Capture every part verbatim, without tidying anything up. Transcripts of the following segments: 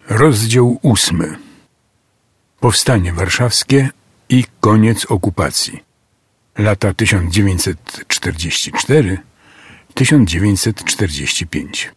Rozdział ósmy. Powstanie warszawskie i koniec okupacji. Lata tysiąc dziewięćset czterdziesty czwarty do tysiąc dziewięćset czterdziesty piąty.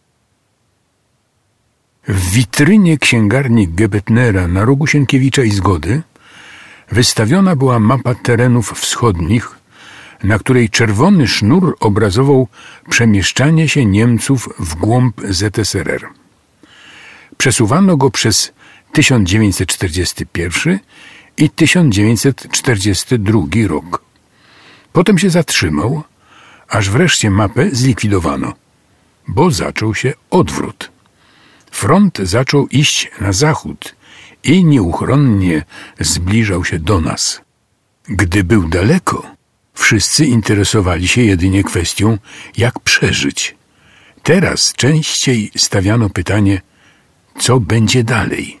W witrynie księgarni Gebetnera na rogu Sienkiewicza i Zgody wystawiona była mapa terenów wschodnich, na której czerwony sznur obrazował przemieszczanie się Niemców w głąb Z S R R. Przesuwano go przez tysiąc dziewięćset czterdziesty pierwszy i tysiąc dziewięćset czterdziesty drugi rok. Potem się zatrzymał, aż wreszcie mapę zlikwidowano, bo zaczął się odwrót. Front zaczął iść na zachód i nieuchronnie zbliżał się do nas. Gdy był daleko, wszyscy interesowali się jedynie kwestią, jak przeżyć. Teraz częściej stawiano pytanie, co będzie dalej.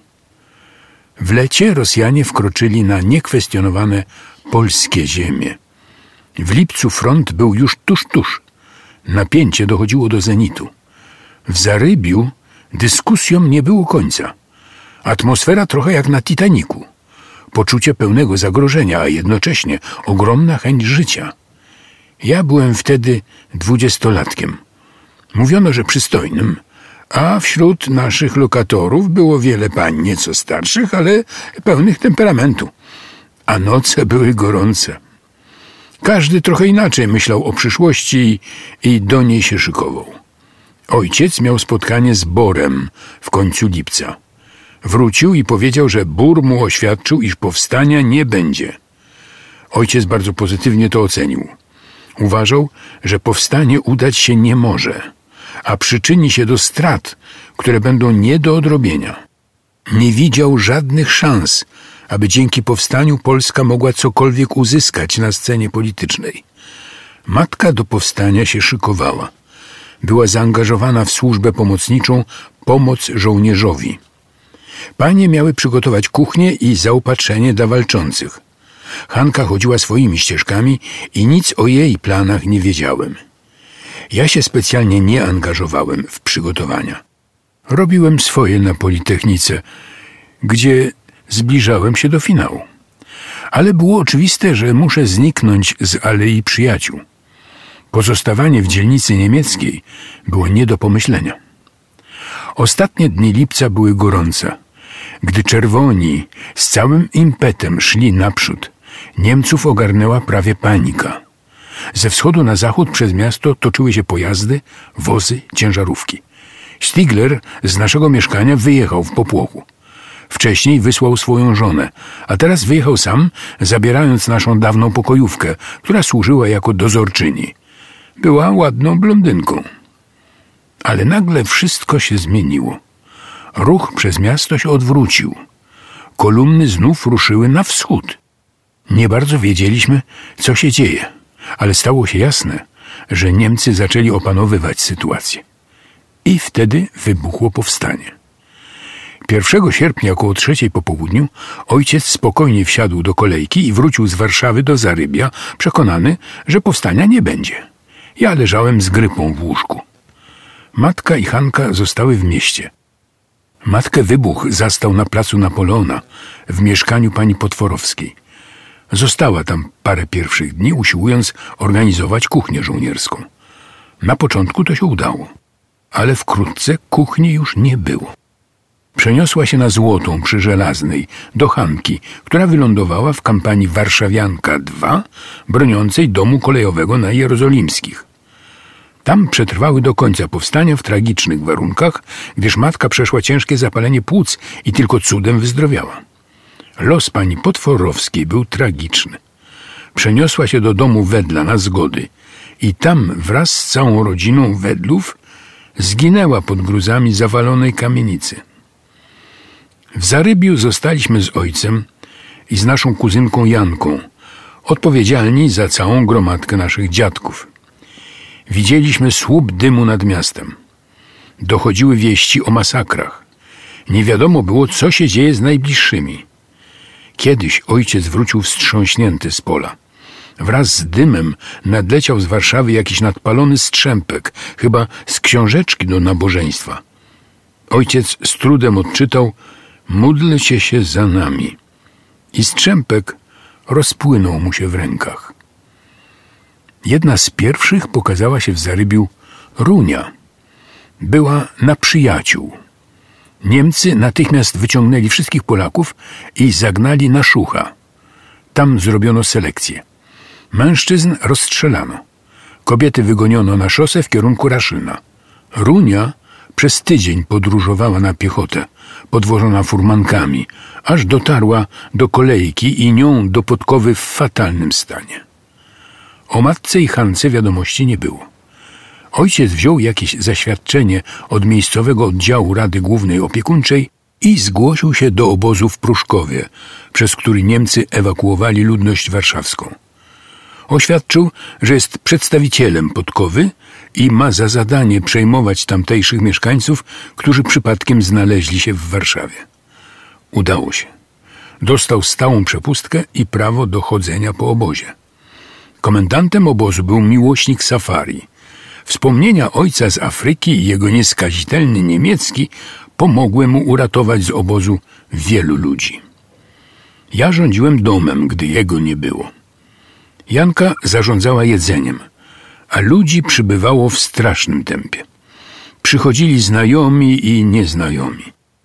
W lecie Rosjanie wkroczyli na niekwestionowane polskie ziemie. W lipcu front był już tuż, tuż. Napięcie dochodziło do zenitu. W Zarybiu dyskusjom nie było końca. Atmosfera trochę jak na Titaniku. Poczucie pełnego zagrożenia, a jednocześnie ogromna chęć życia. Ja byłem wtedy dwudziestolatkiem. Mówiono, że przystojnym, a wśród naszych lokatorów było wiele pań nieco starszych, ale pełnych temperamentu. A noce były gorące. Każdy trochę inaczej myślał o przyszłości i do niej się szykował. Ojciec miał spotkanie z Borem w końcu lipca. Wrócił i powiedział, że Bór mu oświadczył, iż powstania nie będzie. Ojciec bardzo pozytywnie to ocenił. Uważał, że powstanie udać się nie może, a przyczyni się do strat, które będą nie do odrobienia. Nie widział żadnych szans, aby dzięki powstaniu Polska mogła cokolwiek uzyskać na scenie politycznej. Matka do powstania się szykowała. Była zaangażowana w służbę pomocniczą Pomoc żołnierzowi. Panie miały przygotować kuchnię i zaopatrzenie dla walczących. Hanka chodziła swoimi ścieżkami i nic o jej planach nie wiedziałem. Ja się specjalnie nie angażowałem w przygotowania. Robiłem swoje na Politechnice, gdzie zbliżałem się do finału. Ale było oczywiste, że muszę zniknąć z Alei Przyjaciół. Pozostawanie w dzielnicy niemieckiej było nie do pomyślenia. Ostatnie dni lipca były gorące. Gdy czerwoni z całym impetem szli naprzód, Niemców ogarnęła prawie panika. Ze wschodu na zachód przez miasto toczyły się pojazdy, wozy, ciężarówki. Stigler z naszego mieszkania wyjechał w popłochu. Wcześniej wysłał swoją żonę, a teraz wyjechał sam, zabierając naszą dawną pokojówkę, która służyła jako dozorczyni. Była ładną blondynką. Ale nagle wszystko się zmieniło. Ruch przez miasto się odwrócił. Kolumny znów ruszyły na wschód. Nie bardzo wiedzieliśmy, co się dzieje, ale stało się jasne, że Niemcy zaczęli opanowywać sytuację. I wtedy wybuchło powstanie. pierwszego sierpnia około trzeciej po południu ojciec spokojnie wsiadł do kolejki i wrócił z Warszawy do Zarybia, przekonany, że powstania nie będzie. Ja leżałem z grypą w łóżku. Matka i Hanka zostały w mieście. Matkę wybuch zastał na placu Napoleona, w mieszkaniu pani Potworowskiej. Została tam parę pierwszych dni, usiłując organizować kuchnię żołnierską. Na początku to się udało, ale wkrótce kuchni już nie było. Przeniosła się na Złotą przy Żelaznej, do Hanki, która wylądowała w kampanii Warszawianka dwa, broniącej domu kolejowego na Jerozolimskich. Tam przetrwały do końca powstania w tragicznych warunkach, gdyż matka przeszła ciężkie zapalenie płuc i tylko cudem wyzdrowiała. Los pani Potworowskiej był tragiczny. Przeniosła się do domu Wedla na Zgody i tam wraz z całą rodziną Wedlów zginęła pod gruzami zawalonej kamienicy. W Zarybiu zostaliśmy z ojcem i z naszą kuzynką Janką, odpowiedzialni za całą gromadkę naszych dziadków. Widzieliśmy słup dymu nad miastem. Dochodziły wieści o masakrach. Nie wiadomo było, co się dzieje z najbliższymi. Kiedyś ojciec wrócił wstrząśnięty z pola. Wraz z dymem nadleciał z Warszawy jakiś nadpalony strzępek, chyba z książeczki do nabożeństwa. Ojciec z trudem odczytał: módlcie się za nami. I strzępek rozpłynął mu się w rękach. Jedna z pierwszych pokazała się w Zarybiu Runia. Była na przyjaciół. Niemcy natychmiast wyciągnęli wszystkich Polaków i zagnali na Szucha. Tam zrobiono selekcję. Mężczyzn rozstrzelano. Kobiety wygoniono na szosę w kierunku Raszyna. Runia przez tydzień podróżowała na piechotę, podwożona furmankami, aż dotarła do kolejki i nią do Podkowy w fatalnym stanie. O matce i Hance wiadomości nie było. Ojciec wziął jakieś zaświadczenie od miejscowego oddziału Rady Głównej Opiekuńczej i zgłosił się do obozu w Pruszkowie, przez który Niemcy ewakuowali ludność warszawską. Oświadczył, że jest przedstawicielem Podkowy i ma za zadanie przejmować tamtejszych mieszkańców, którzy przypadkiem znaleźli się w Warszawie. Udało się. Dostał stałą przepustkę i prawo do chodzenia po obozie. Komendantem obozu był miłośnik safari. Wspomnienia ojca z Afryki i jego nieskazitelny niemiecki pomogły mu uratować z obozu wielu ludzi. Ja rządziłem domem, gdy jego nie było. Janka zarządzała jedzeniem, a ludzi przybywało w strasznym tempie. Przychodzili znajomi i nieznajomi.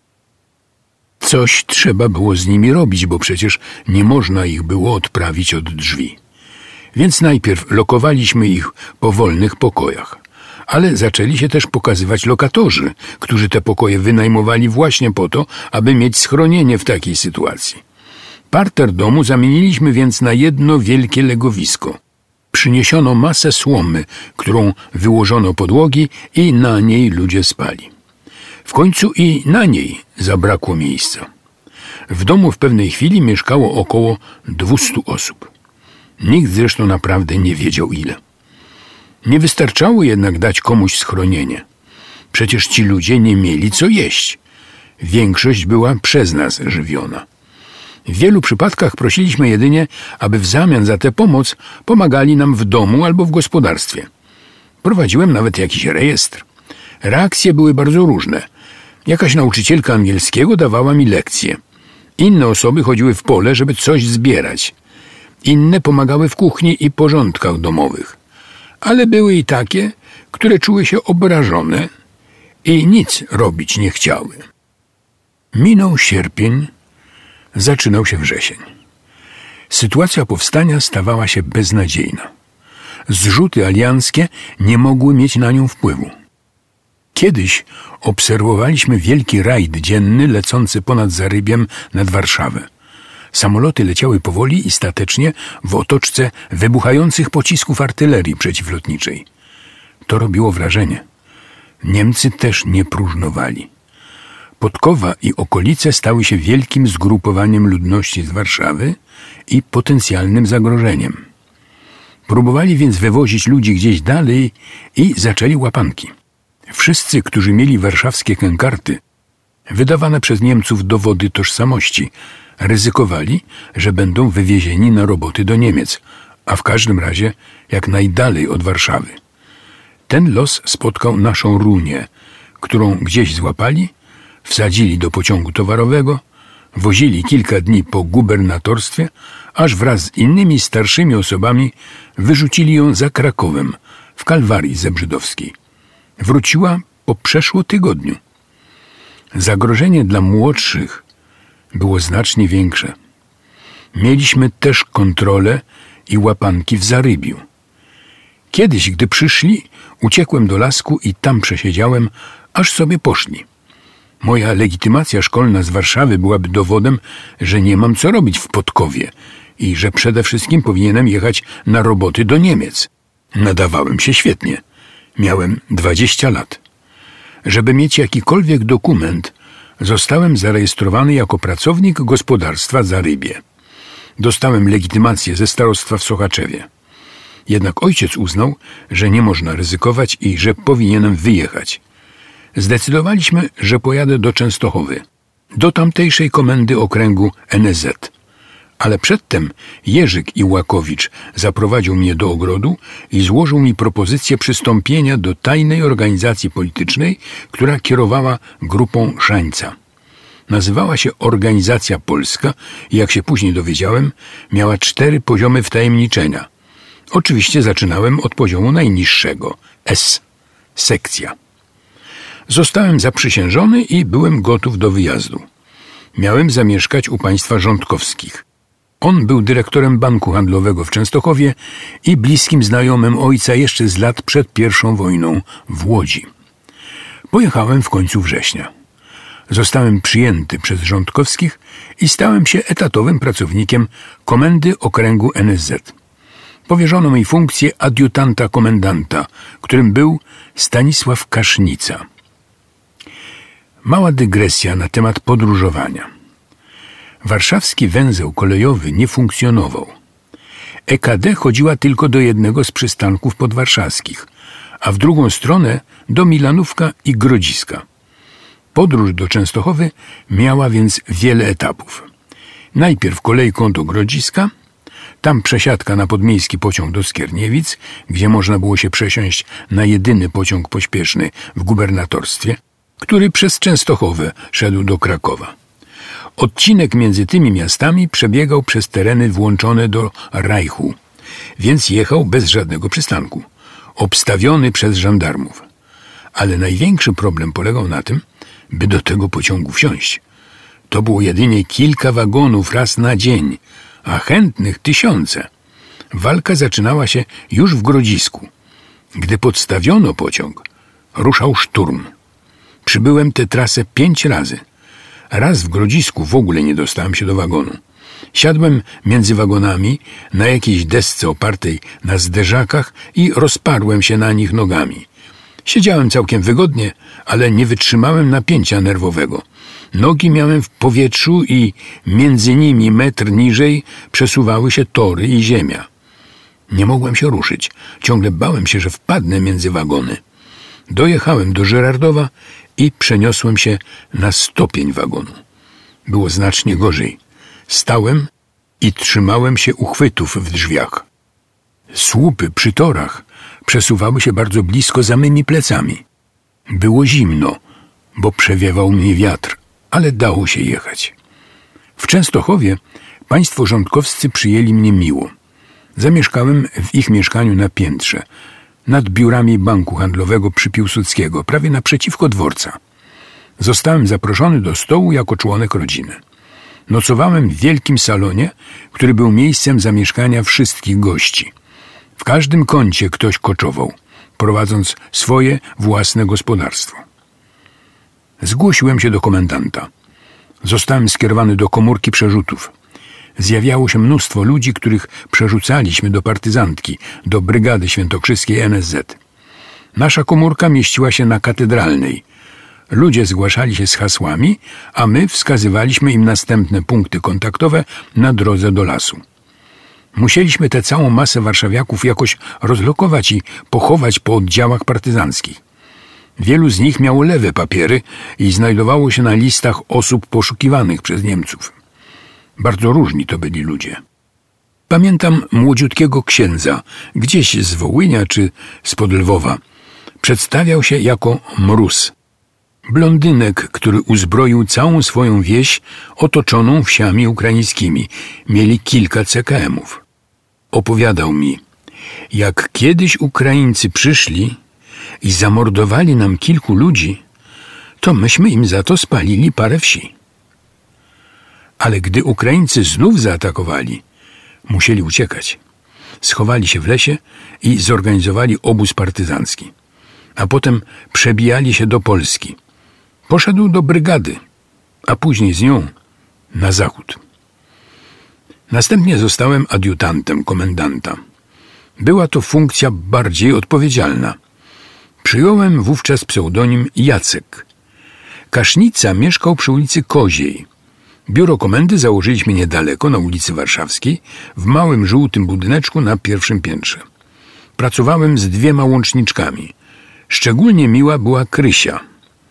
Coś trzeba było z nimi robić, bo przecież nie można ich było odprawić od drzwi. Więc najpierw lokowaliśmy ich po wolnych pokojach. Ale zaczęli się też pokazywać lokatorzy, którzy te pokoje wynajmowali właśnie po to, aby mieć schronienie w takiej sytuacji. Parter domu zamieniliśmy więc na jedno wielkie legowisko. Przyniesiono masę słomy, którą wyłożono podłogi i na niej ludzie spali. W końcu i na niej zabrakło miejsca. W domu w pewnej chwili mieszkało około dwustu osób. Nikt zresztą naprawdę nie wiedział ile. Nie wystarczało jednak dać komuś schronienie. Przecież ci ludzie nie mieli co jeść. Większość była przez nas żywiona. W wielu przypadkach prosiliśmy jedynie, aby w zamian za tę pomoc pomagali nam w domu albo w gospodarstwie. Prowadziłem nawet jakiś rejestr. Reakcje były bardzo różne. Jakaś nauczycielka angielskiego dawała mi lekcje. Inne osoby chodziły w pole, żeby coś zbierać. Inne pomagały w kuchni i porządkach domowych. Ale były i takie, które czuły się obrażone i nic robić nie chciały. Minął sierpień, zaczynał się wrzesień. Sytuacja powstania stawała się beznadziejna. Zrzuty alianckie nie mogły mieć na nią wpływu. Kiedyś obserwowaliśmy wielki rajd dzienny lecący ponad Zarybiem nad Warszawę. Samoloty leciały powoli i statecznie w otoczce wybuchających pocisków artylerii przeciwlotniczej. To robiło wrażenie. Niemcy też nie próżnowali. Podkowa i okolice stały się wielkim zgrupowaniem ludności z Warszawy i potencjalnym zagrożeniem. Próbowali więc wywozić ludzi gdzieś dalej i zaczęli łapanki. Wszyscy, którzy mieli warszawskie kękarty, wydawane przez Niemców dowody tożsamości, ryzykowali, że będą wywiezieni na roboty do Niemiec, a w każdym razie jak najdalej od Warszawy. Ten los spotkał naszą Runię, którą gdzieś złapali, wsadzili do pociągu towarowego, wozili kilka dni po gubernatorstwie, aż wraz z innymi starszymi osobami wyrzucili ją za Krakowem, w Kalwarii Zebrzydowskiej. Wróciła po przeszło tygodniu. Zagrożenie dla młodszych było znacznie większe. Mieliśmy też kontrolę i łapanki w Zarybiu. Kiedyś, gdy przyszli, uciekłem do lasku i tam przesiedziałem, aż sobie poszli. Moja legitymacja szkolna z Warszawy byłaby dowodem, że nie mam co robić w Podkowie i że przede wszystkim powinienem jechać na roboty do Niemiec. Nadawałem się świetnie. Miałem dwadzieścia lat. Żeby mieć jakikolwiek dokument, zostałem zarejestrowany jako pracownik gospodarstwa Zarybie. Dostałem legitymację ze starostwa w Sochaczewie. Jednak ojciec uznał, że nie można ryzykować i że powinienem wyjechać. Zdecydowaliśmy, że pojadę do Częstochowy, do tamtejszej komendy okręgu N S Z. Ale przedtem Jerzyk Iłakowicz zaprowadził mnie do ogrodu i złożył mi propozycję przystąpienia do tajnej organizacji politycznej, która kierowała grupą Szańca. Nazywała się Organizacja Polska i, jak się później dowiedziałem, miała cztery poziomy wtajemniczenia. Oczywiście zaczynałem od poziomu najniższego – S – sekcja. Zostałem zaprzysiężony i byłem gotów do wyjazdu. Miałem zamieszkać u państwa Rządkowskich. On był dyrektorem banku handlowego w Częstochowie i bliskim znajomym ojca jeszcze z lat przed pierwszą wojną w Łodzi. Pojechałem w końcu września. Zostałem przyjęty przez Rządkowskich i stałem się etatowym pracownikiem Komendy Okręgu N S Z. Powierzono mi funkcję adiutanta komendanta, którym był Stanisław Kasznica. Mała dygresja na temat podróżowania. Warszawski węzeł kolejowy nie funkcjonował. E K D chodziła tylko do jednego z przystanków podwarszawskich, a w drugą stronę do Milanówka i Grodziska. Podróż do Częstochowy miała więc wiele etapów. Najpierw kolejką do Grodziska, tam przesiadka na podmiejski pociąg do Skierniewic, gdzie można było się przesiąść na jedyny pociąg pośpieszny w gubernatorstwie, który przez Częstochowę szedł do Krakowa. Odcinek między tymi miastami przebiegał przez tereny włączone do Reichu, więc jechał bez żadnego przystanku, obstawiony przez żandarmów. Ale największy problem polegał na tym, by do tego pociągu wsiąść. To było jedynie kilka wagonów raz na dzień, a chętnych tysiące. Walka zaczynała się już w Grodzisku. Gdy podstawiono pociąg, ruszał szturm. Przybyłem tę trasę pięć razy. Raz w Grodzisku w ogóle nie dostałem się do wagonu. Siadłem między wagonami na jakiejś desce opartej na zderzakach i rozparłem się na nich nogami. Siedziałem całkiem wygodnie, ale nie wytrzymałem napięcia nerwowego. Nogi miałem w powietrzu i między nimi metr niżej przesuwały się tory i ziemia. Nie mogłem się ruszyć. Ciągle bałem się, że wpadnę między wagony. Dojechałem do Żyrardowa i przeniosłem się na stopień wagonu. Było znacznie gorzej. Stałem i trzymałem się uchwytów w drzwiach. Słupy przy torach przesuwały się bardzo blisko za mymi plecami. Było zimno, bo przewiewał mnie wiatr, ale dało się jechać. W Częstochowie państwo rządkowscy przyjęli mnie miło. Zamieszkałem w ich mieszkaniu na piętrze, nad biurami banku handlowego przy Piłsudskiego, prawie naprzeciwko dworca. Zostałem zaproszony do stołu jako członek rodziny. Nocowałem w wielkim salonie, który był miejscem zamieszkania wszystkich gości. W każdym kącie ktoś koczował, prowadząc swoje własne gospodarstwo. Zgłosiłem się do komendanta. Zostałem skierowany do komórki przerzutów. Zjawiało się mnóstwo ludzi, których przerzucaliśmy do partyzantki, do Brygady Świętokrzyskiej N S Z. Nasza komórka mieściła się na Katedralnej. Ludzie zgłaszali się z hasłami, a my wskazywaliśmy im następne punkty kontaktowe na drodze do lasu. Musieliśmy tę całą masę warszawiaków jakoś rozlokować i pochować po oddziałach partyzanckich. Wielu z nich miało lewe papiery i znajdowało się na listach osób poszukiwanych przez Niemców. Bardzo różni to byli ludzie. Pamiętam młodziutkiego księdza, gdzieś z Wołynia czy spod Lwowa. Przedstawiał się jako Mróz. Blondynek, który uzbroił całą swoją wieś otoczoną wsiami ukraińskimi. Mieli kilka C K M-ów. Opowiadał mi, jak kiedyś Ukraińcy przyszli i zamordowali nam kilku ludzi, to myśmy im za to spalili parę wsi. Ale gdy Ukraińcy znów zaatakowali, musieli uciekać. Schowali się w lesie i zorganizowali obóz partyzancki. A potem przebijali się do Polski. Poszedł do brygady, a później z nią na zachód. Następnie zostałem adiutantem komendanta. Była to funkcja bardziej odpowiedzialna. Przyjąłem wówczas pseudonim Jacek. Kasznica mieszkał przy ulicy Koziej. Biuro komendy założyliśmy niedaleko, na ulicy Warszawskiej, w małym żółtym budyneczku na pierwszym piętrze. Pracowałem z dwiema łączniczkami. Szczególnie miła była Krysia.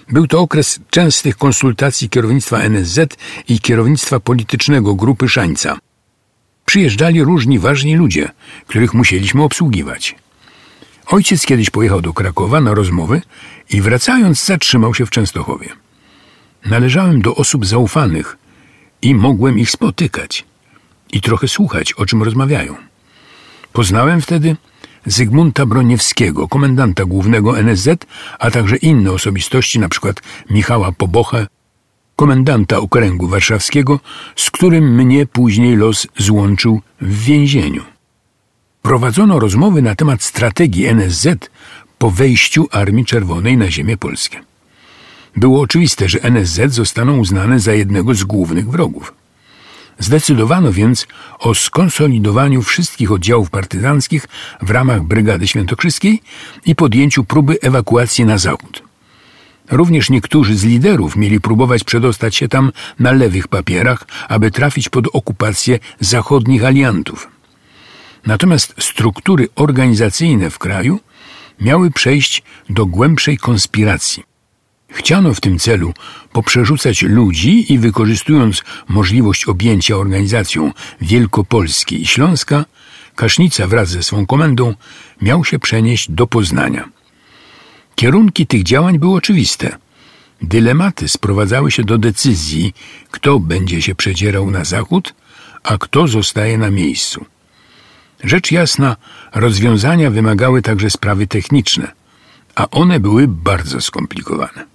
Był to okres częstych konsultacji kierownictwa N S Z i kierownictwa politycznego grupy Szańca. Przyjeżdżali różni ważni ludzie, których musieliśmy obsługiwać. Ojciec kiedyś pojechał do Krakowa na rozmowy i wracając zatrzymał się w Częstochowie. Należałem do osób zaufanych i mogłem ich spotykać i trochę słuchać, o czym rozmawiają. Poznałem wtedy Zygmunta Broniewskiego, komendanta głównego N S Z, a także inne osobistości, np. Michała Pobochę, komendanta okręgu warszawskiego, z którym mnie później los złączył w więzieniu. Prowadzono rozmowy na temat strategii N S Z po wejściu Armii Czerwonej na ziemię polskie. Było oczywiste, że N S Z zostaną uznane za jednego z głównych wrogów. Zdecydowano więc o skonsolidowaniu wszystkich oddziałów partyzanckich w ramach Brygady Świętokrzyskiej i podjęciu próby ewakuacji na zachód. Również niektórzy z liderów mieli próbować przedostać się tam na lewych papierach, aby trafić pod okupację zachodnich aliantów. Natomiast struktury organizacyjne w kraju miały przejść do głębszej konspiracji. Chciano w tym celu poprzerzucać ludzi i wykorzystując możliwość objęcia organizacją Wielkopolski i Śląska, Kasznica wraz ze swą komendą miał się przenieść do Poznania. Kierunki tych działań były oczywiste. Dylematy sprowadzały się do decyzji, kto będzie się przedzierał na zachód, a kto zostaje na miejscu. Rzecz jasna, rozwiązania wymagały także sprawy techniczne, a one były bardzo skomplikowane.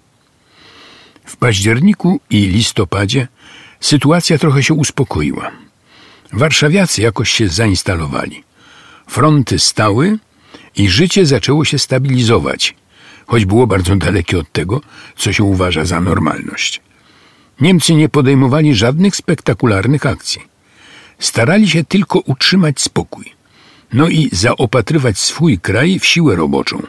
W październiku i listopadzie sytuacja trochę się uspokoiła. Warszawiacy jakoś się zainstalowali. Fronty stały i życie zaczęło się stabilizować, choć było bardzo dalekie od tego, co się uważa za normalność. Niemcy nie podejmowali żadnych spektakularnych akcji. Starali się tylko utrzymać spokój, no i zaopatrywać swój kraj w siłę roboczą.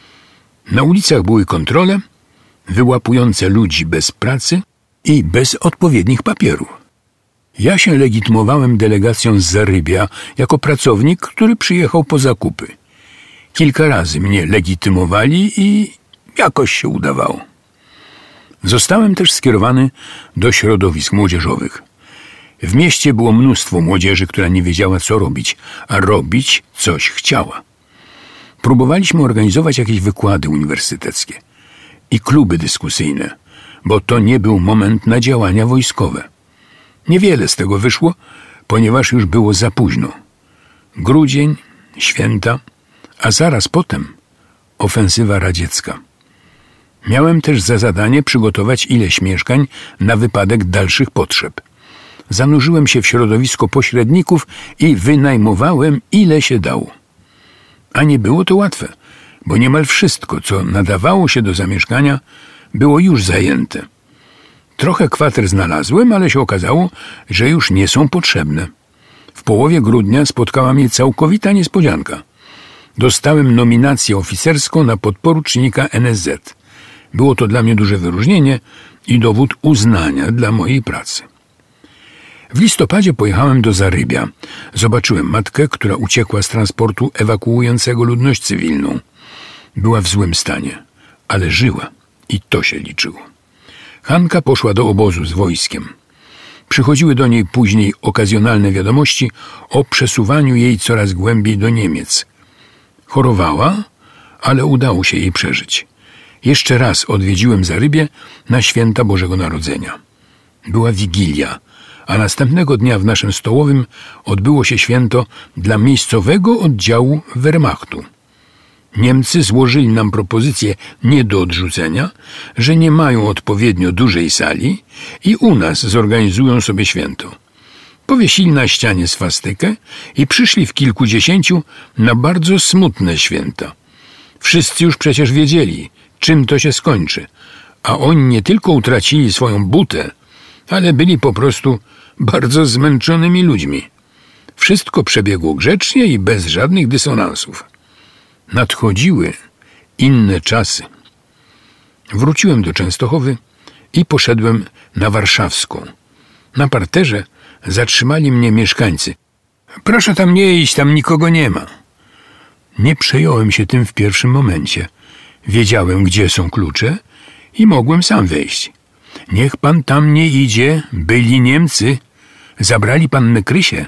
Na ulicach były kontrole, wyłapujące ludzi bez pracy i bez odpowiednich papierów. Ja się legitymowałem delegacją z Zarybia jako pracownik, który przyjechał po zakupy. Kilka razy mnie legitymowali i jakoś się udawało. Zostałem też skierowany do środowisk młodzieżowych. W mieście było mnóstwo młodzieży, która nie wiedziała, co robić, a robić coś chciała. Próbowaliśmy organizować jakieś wykłady uniwersyteckie i kluby dyskusyjne, bo to nie był moment na działania wojskowe. Niewiele z tego wyszło, ponieważ już było za późno. Grudzień, święta, a zaraz potem ofensywa radziecka. Miałem też za zadanie przygotować ileś mieszkań na wypadek dalszych potrzeb. Zanurzyłem się w środowisko pośredników i wynajmowałem ile się dało. A nie było to łatwe, bo niemal wszystko, co nadawało się do zamieszkania, było już zajęte. Trochę kwater znalazłem, ale się okazało, że już nie są potrzebne. W połowie grudnia spotkała mnie całkowita niespodzianka. Dostałem nominację oficerską na podporucznika N S Z. Było to dla mnie duże wyróżnienie i dowód uznania dla mojej pracy. W listopadzie pojechałem do Zarybia. Zobaczyłem matkę, która uciekła z transportu ewakuującego ludność cywilną. Była w złym stanie, ale żyła i to się liczyło. Hanka poszła do obozu z wojskiem. Przychodziły do niej później okazjonalne wiadomości o przesuwaniu jej coraz głębiej do Niemiec. Chorowała, ale udało się jej przeżyć. Jeszcze raz odwiedziłem Zarybię na święta Bożego Narodzenia. Była Wigilia, a następnego dnia w naszym stołowym odbyło się święto dla miejscowego oddziału Wehrmachtu. Niemcy złożyli nam propozycję nie do odrzucenia, że nie mają odpowiednio dużej sali i u nas zorganizują sobie święto. Powiesili na ścianie swastykę i przyszli w kilkudziesięciu na bardzo smutne święta. Wszyscy już przecież wiedzieli, czym to się skończy, a oni nie tylko utracili swoją butę, ale byli po prostu bardzo zmęczonymi ludźmi. Wszystko przebiegło grzecznie i bez żadnych dysonansów. Nadchodziły inne czasy. Wróciłem do Częstochowy i poszedłem na Warszawską. Na parterze zatrzymali mnie mieszkańcy. Proszę tam nie iść, tam nikogo nie ma. Nie przejąłem się tym w pierwszym momencie. Wiedziałem, gdzie są klucze i mogłem sam wejść. Niech pan tam nie idzie, byli Niemcy, zabrali pannę Krysię.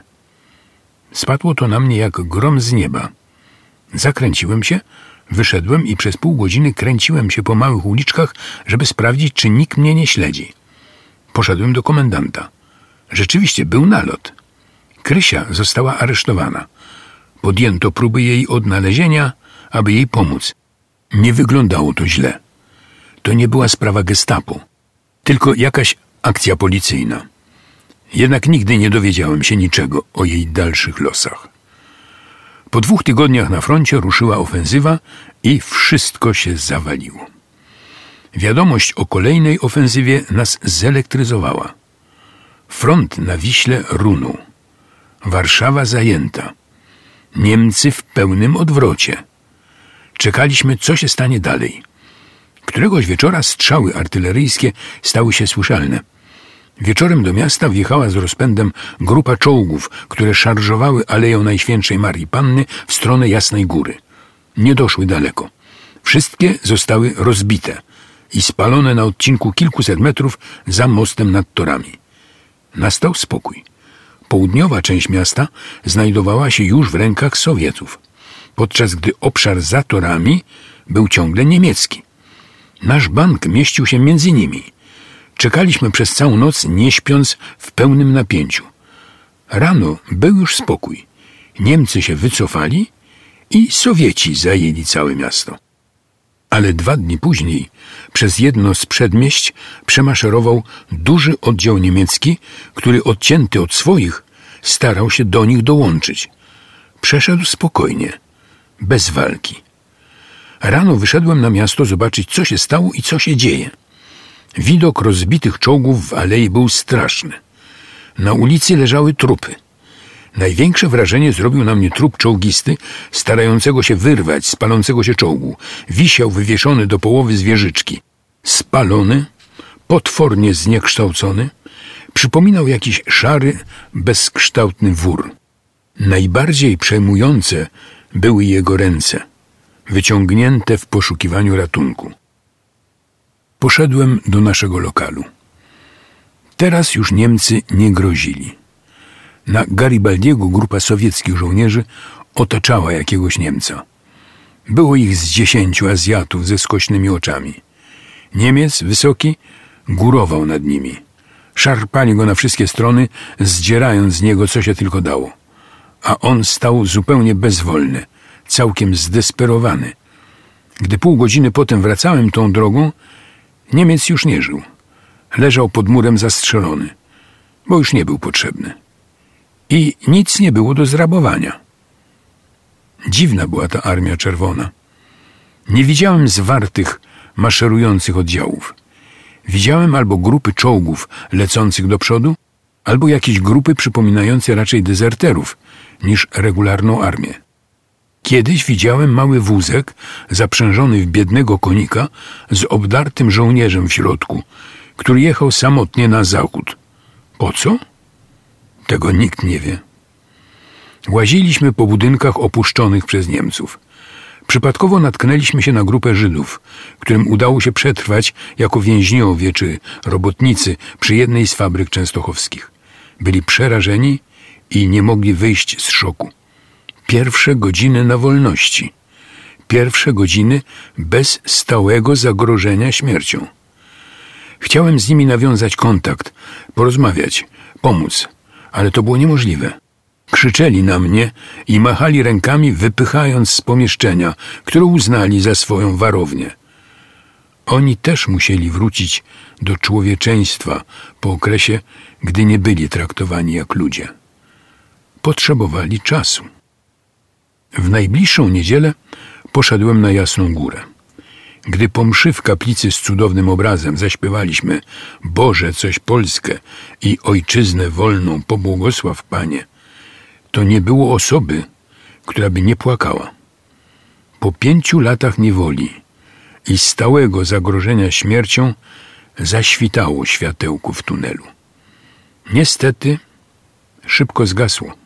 Spadło to na mnie jak grom z nieba. Zakręciłem się, wyszedłem i przez pół godziny kręciłem się po małych uliczkach, żeby sprawdzić, czy nikt mnie nie śledzi. Poszedłem do komendanta. Rzeczywiście był nalot. Krysia została aresztowana. Podjęto próby jej odnalezienia, aby jej pomóc. Nie wyglądało to źle. To nie była sprawa gestapo, tylko jakaś akcja policyjna. Jednak nigdy nie dowiedziałem się niczego o jej dalszych losach. Po dwóch tygodniach na froncie ruszyła ofensywa i wszystko się zawaliło. Wiadomość o kolejnej ofensywie nas zelektryzowała. Front na Wiśle runął. Warszawa zajęta. Niemcy w pełnym odwrocie. Czekaliśmy, co się stanie dalej. Któregoś wieczora strzały artyleryjskie stały się słyszalne. Wieczorem do miasta wjechała z rozpędem grupa czołgów, które szarżowały Aleją Najświętszej Marii Panny w stronę Jasnej Góry. Nie doszły daleko. Wszystkie zostały rozbite i spalone na odcinku kilkuset metrów za mostem nad torami. Nastał spokój. Południowa część miasta znajdowała się już w rękach Sowietów, podczas gdy obszar za torami był ciągle niemiecki. Nasz bank mieścił się między nimi. Czekaliśmy przez całą noc, nie śpiąc, w pełnym napięciu. Rano był już spokój. Niemcy się wycofali i Sowieci zajęli całe miasto. Ale dwa dni później przez jedno z przedmieść przemaszerował duży oddział niemiecki, który odcięty od swoich starał się do nich dołączyć. Przeszedł spokojnie, bez walki. Rano wyszedłem na miasto zobaczyć, co się stało i co się dzieje. Widok rozbitych czołgów w alei był straszny. Na ulicy leżały trupy. Największe wrażenie zrobił na mnie trup czołgisty, starającego się wyrwać z palącego się czołgu. Wisiał wywieszony do połowy z wieżyczki. Spalony, potwornie zniekształcony, przypominał jakiś szary, bezkształtny wór. Najbardziej przejmujące były jego ręce, wyciągnięte w poszukiwaniu ratunku. Poszedłem do naszego lokalu. Teraz już Niemcy nie grozili. Na Garibaldiego grupa sowieckich żołnierzy otaczała jakiegoś Niemca. Było ich z dziesięciu Azjatów ze skośnymi oczami. Niemiec, wysoki, górował nad nimi. Szarpali go na wszystkie strony, zdzierając z niego co się tylko dało. A on stał zupełnie bezwolny, całkiem zdesperowany. Gdy pół godziny potem wracałem tą drogą, Niemiec już nie żył. Leżał pod murem zastrzelony, bo już nie był potrzebny. I nic nie było do zrabowania. Dziwna była ta Armia Czerwona. Nie widziałem zwartych, maszerujących oddziałów. Widziałem albo grupy czołgów lecących do przodu, albo jakieś grupy przypominające raczej dezerterów niż regularną armię. Kiedyś widziałem mały wózek zaprzężony w biednego konika z obdartym żołnierzem w środku, który jechał samotnie na zachód. Po co? Tego nikt nie wie. Łaziliśmy po budynkach opuszczonych przez Niemców. Przypadkowo natknęliśmy się na grupę Żydów, którym udało się przetrwać jako więźniowie czy robotnicy przy jednej z fabryk częstochowskich. Byli przerażeni i nie mogli wyjść z szoku. Pierwsze godziny na wolności. Pierwsze godziny bez stałego zagrożenia śmiercią. Chciałem z nimi nawiązać kontakt, porozmawiać, pomóc, ale to było niemożliwe. Krzyczeli na mnie i machali rękami, wypychając z pomieszczenia, które uznali za swoją warownię. Oni też musieli wrócić do człowieczeństwa po okresie, gdy nie byli traktowani jak ludzie. Potrzebowali czasu. W najbliższą niedzielę poszedłem na Jasną Górę. Gdy po mszy w kaplicy z cudownym obrazem zaśpiewaliśmy Boże, coś Polskę i Ojczyznę wolną pobłogosław Panie, to nie było osoby, która by nie płakała. Po pięciu latach niewoli i stałego zagrożenia śmiercią zaświtało światełko w tunelu. Niestety szybko zgasło.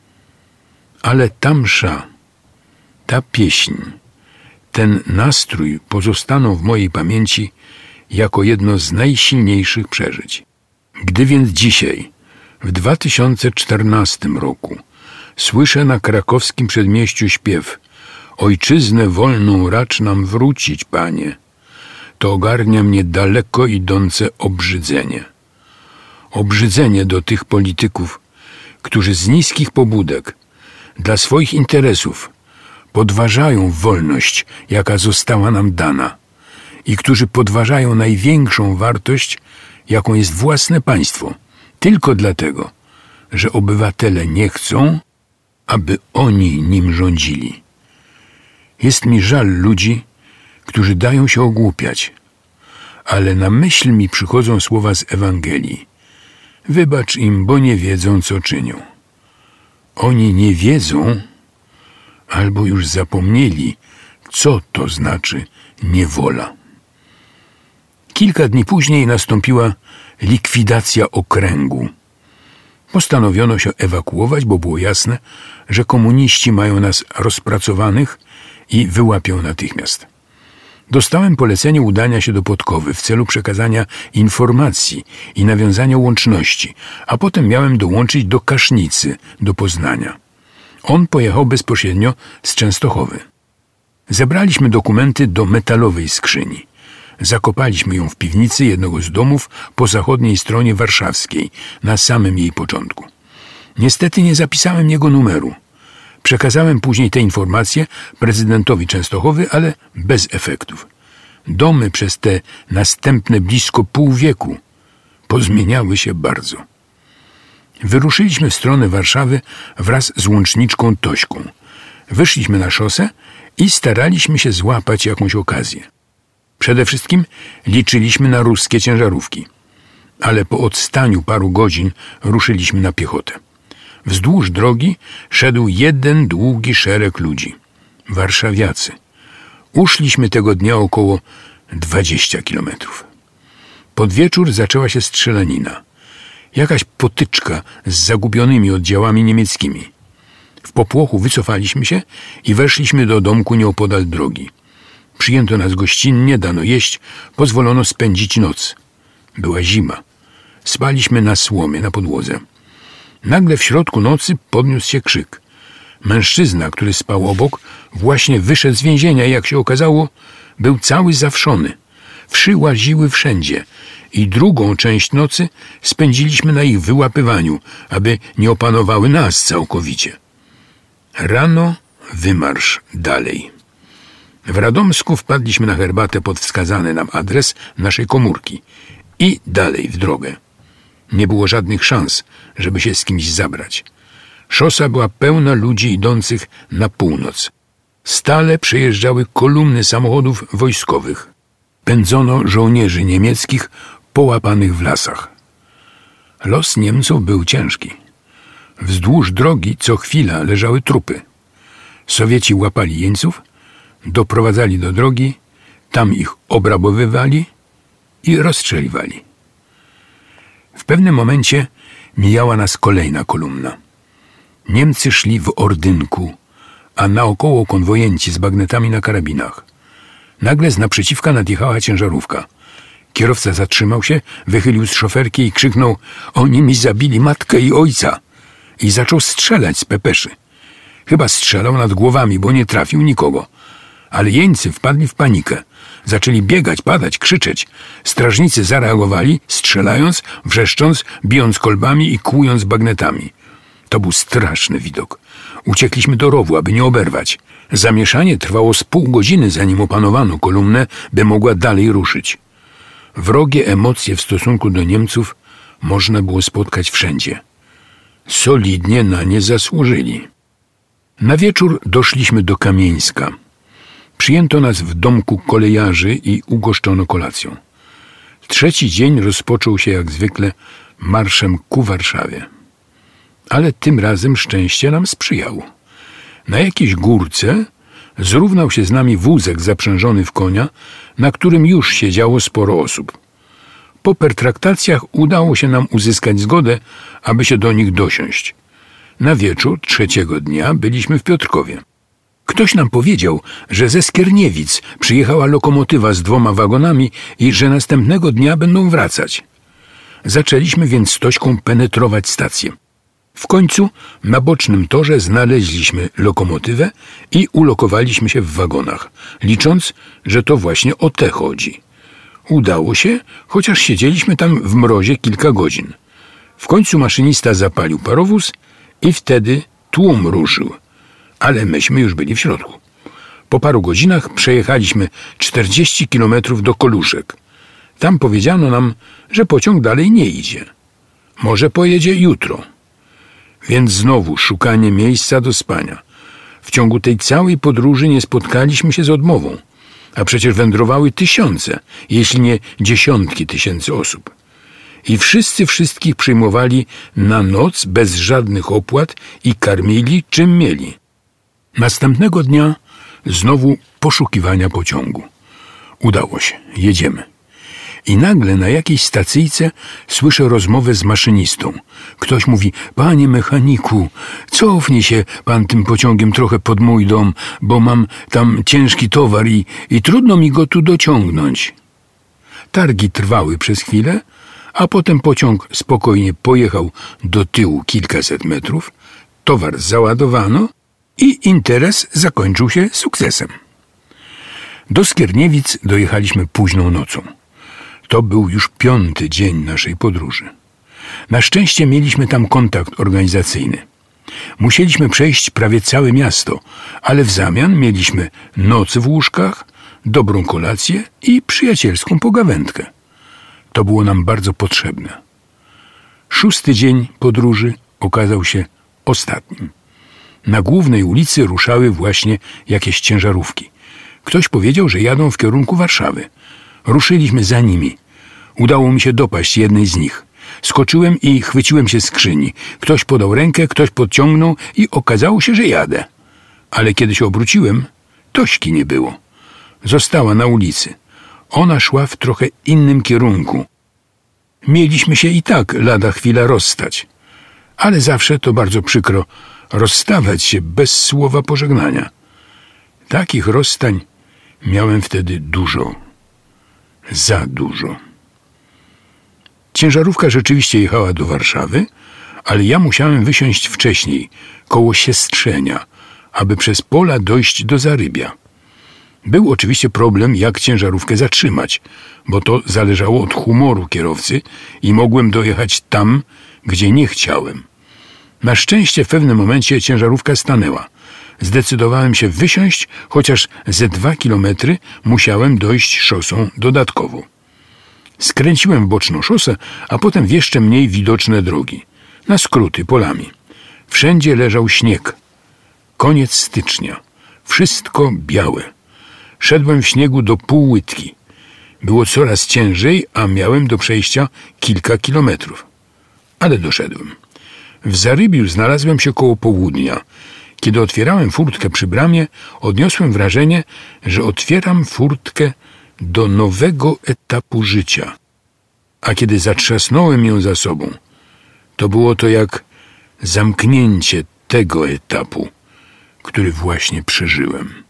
Ale ta msza, ta pieśń, ten nastrój pozostaną w mojej pamięci jako jedno z najsilniejszych przeżyć. Gdy więc dzisiaj, w dwa tysiące czternastym roku, słyszę na krakowskim przedmieściu śpiew „Ojczyznę wolną racz nam wrócić, Panie”, to ogarnia mnie daleko idące obrzydzenie. Obrzydzenie do tych polityków, którzy z niskich pobudek, dla swoich interesów, podważają wolność, jaka została nam dana i którzy podważają największą wartość, jaką jest własne państwo, tylko dlatego, że obywatele nie chcą, aby oni nim rządzili. Jest mi żal ludzi, którzy dają się ogłupiać, ale na myśl mi przychodzą słowa z Ewangelii. Wybacz im, bo nie wiedzą, co czynią. Oni nie wiedzą, albo już zapomnieli, co to znaczy niewola. Kilka dni później nastąpiła likwidacja okręgu. Postanowiono się ewakuować, bo było jasne, że komuniści mają nas rozpracowanych i wyłapią natychmiast. Dostałem polecenie udania się do Podkowy w celu przekazania informacji i nawiązania łączności, a potem miałem dołączyć do Kasznicy, do Poznania. On pojechał bezpośrednio z Częstochowy. Zebraliśmy dokumenty do metalowej skrzyni. Zakopaliśmy ją w piwnicy jednego z domów po zachodniej stronie warszawskiej, na samym jej początku. Niestety nie zapisałem jego numeru. Przekazałem później te informacje prezydentowi Częstochowy, ale bez efektów. Domy przez te następne blisko pół wieku pozmieniały się bardzo. Wyruszyliśmy w stronę Warszawy wraz z łączniczką Tośką. Wyszliśmy na szosę i staraliśmy się złapać jakąś okazję. Przede wszystkim liczyliśmy na ruskie ciężarówki, ale po odstaniu paru godzin ruszyliśmy na piechotę. Wzdłuż drogi szedł jeden długi szereg ludzi. Warszawiacy. Uszliśmy tego dnia około dwadzieścia kilometrów. Pod wieczór zaczęła się strzelanina. Jakaś potyczka z zagubionymi oddziałami niemieckimi. W popłochu wycofaliśmy się i weszliśmy do domku nieopodal drogi. Przyjęto nas gościnnie, dano jeść, pozwolono spędzić noc. Była zima. Spaliśmy na słomie, na podłodze. Nagle w środku nocy podniósł się krzyk. Mężczyzna, który spał obok, właśnie wyszedł z więzienia i jak się okazało, był cały zawszony. Wszy łaziły wszędzie i drugą część nocy spędziliśmy na ich wyłapywaniu, aby nie opanowały nas całkowicie. Rano wymarsz dalej. W Radomsku wpadliśmy na herbatę pod wskazany nam adres naszej komórki i dalej w drogę. Nie było żadnych szans, żeby się z kimś zabrać. Szosa była pełna ludzi idących na północ. Stale przejeżdżały kolumny samochodów wojskowych. Pędzono żołnierzy niemieckich połapanych w lasach. Los Niemców był ciężki. Wzdłuż drogi co chwila leżały trupy. Sowieci łapali jeńców, doprowadzali do drogi, tam ich obrabowywali i rozstrzeliwali. W pewnym momencie mijała nas kolejna kolumna. Niemcy szli w ordynku, a naokoło konwojenci z bagnetami na karabinach. Nagle z naprzeciwka nadjechała ciężarówka. Kierowca zatrzymał się, wychylił z szoferki i krzyknął: „Oni mi zabili matkę i ojca!” i zaczął strzelać z pepeszy. Chyba strzelał nad głowami, bo nie trafił nikogo. Ale jeńcy wpadli w panikę. Zaczęli biegać, padać, krzyczeć. Strażnicy zareagowali, strzelając, wrzeszcząc, bijąc kolbami i kłując bagnetami. To był straszny widok. Uciekliśmy do rowu, aby nie oberwać. Zamieszanie trwało z pół godziny, zanim opanowano kolumnę, by mogła dalej ruszyć. Wrogie emocje w stosunku do Niemców można było spotkać wszędzie. Solidnie na nie zasłużyli. Na wieczór doszliśmy do Kamieńska. Przyjęto nas w domku kolejarzy i ugoszczono kolacją. Trzeci dzień rozpoczął się jak zwykle marszem ku Warszawie. Ale tym razem szczęście nam sprzyjało. Na jakiejś górce zrównał się z nami wózek zaprzężony w konia, na którym już siedziało sporo osób. Po pertraktacjach udało się nam uzyskać zgodę, aby się do nich dosiąść. Na wieczór trzeciego dnia byliśmy w Piotrkowie. Ktoś nam powiedział, że ze Skierniewic przyjechała lokomotywa z dwoma wagonami i że następnego dnia będą wracać. Zaczęliśmy więc z Tośką penetrować stację. W końcu na bocznym torze znaleźliśmy lokomotywę i ulokowaliśmy się w wagonach, licząc, że to właśnie o te chodzi. Udało się, chociaż siedzieliśmy tam w mrozie kilka godzin. W końcu maszynista zapalił parowóz i wtedy tłum ruszył, ale myśmy już byli w środku. Po paru godzinach przejechaliśmy czterdzieści kilometrów do Koluszek. Tam powiedziano nam, że pociąg dalej nie idzie. Może pojedzie jutro. Więc znowu szukanie miejsca do spania. W ciągu tej całej podróży nie spotkaliśmy się z odmową, a przecież wędrowały tysiące, jeśli nie dziesiątki tysięcy osób. I wszyscy wszystkich przyjmowali na noc bez żadnych opłat i karmili czym mieli. Następnego dnia znowu poszukiwania pociągu. Udało się, jedziemy. I nagle na jakiejś stacyjce słyszę rozmowę z maszynistą. Ktoś mówi: panie mechaniku, cofnij się pan tym pociągiem trochę pod mój dom, bo mam tam ciężki towar i, i trudno mi go tu dociągnąć. Targi trwały przez chwilę, a potem pociąg spokojnie pojechał do tyłu kilkaset metrów, towar załadowano i interes zakończył się sukcesem. Do Skierniewic dojechaliśmy późną nocą. To był już piąty dzień naszej podróży. Na szczęście mieliśmy tam kontakt organizacyjny. Musieliśmy przejść prawie całe miasto, ale w zamian mieliśmy noc w łóżkach, dobrą kolację i przyjacielską pogawędkę. To było nam bardzo potrzebne. Szósty dzień podróży okazał się ostatnim. Na głównej ulicy ruszały właśnie jakieś ciężarówki. Ktoś powiedział, że jadą w kierunku Warszawy. Ruszyliśmy za nimi. Udało mi się dopaść jednej z nich. Skoczyłem i chwyciłem się skrzyni. Ktoś podał rękę, ktoś podciągnął i okazało się, że jadę. Ale kiedy się obróciłem, Tośki nie było. Została na ulicy. Ona szła w trochę innym kierunku. Mieliśmy się i tak lada chwila rozstać. Ale zawsze to bardzo przykro rozstawać się bez słowa pożegnania. Takich rozstań miałem wtedy dużo. Za dużo. Ciężarówka rzeczywiście jechała do Warszawy, ale ja musiałem wysiąść wcześniej, koło Siestrzenia, aby przez pola dojść do Zarybia. Był oczywiście problem, jak ciężarówkę zatrzymać, bo to zależało od humoru kierowcy i mogłem dojechać tam, gdzie nie chciałem. Na szczęście w pewnym momencie ciężarówka stanęła. Zdecydowałem się wysiąść, chociaż ze dwa kilometry musiałem dojść szosą dodatkowo. Skręciłem w boczną szosę, a potem w jeszcze mniej widoczne drogi, na skróty polami. Wszędzie leżał śnieg. Koniec stycznia. Wszystko białe. Szedłem w śniegu do półłydki. Było coraz ciężej, a miałem do przejścia kilka kilometrów. Ale doszedłem. W Zarybiu znalazłem się koło południa. Kiedy otwierałem furtkę przy bramie, odniosłem wrażenie, że otwieram furtkę do nowego etapu życia. A kiedy zatrzasnąłem ją za sobą, to było to jak zamknięcie tego etapu, który właśnie przeżyłem.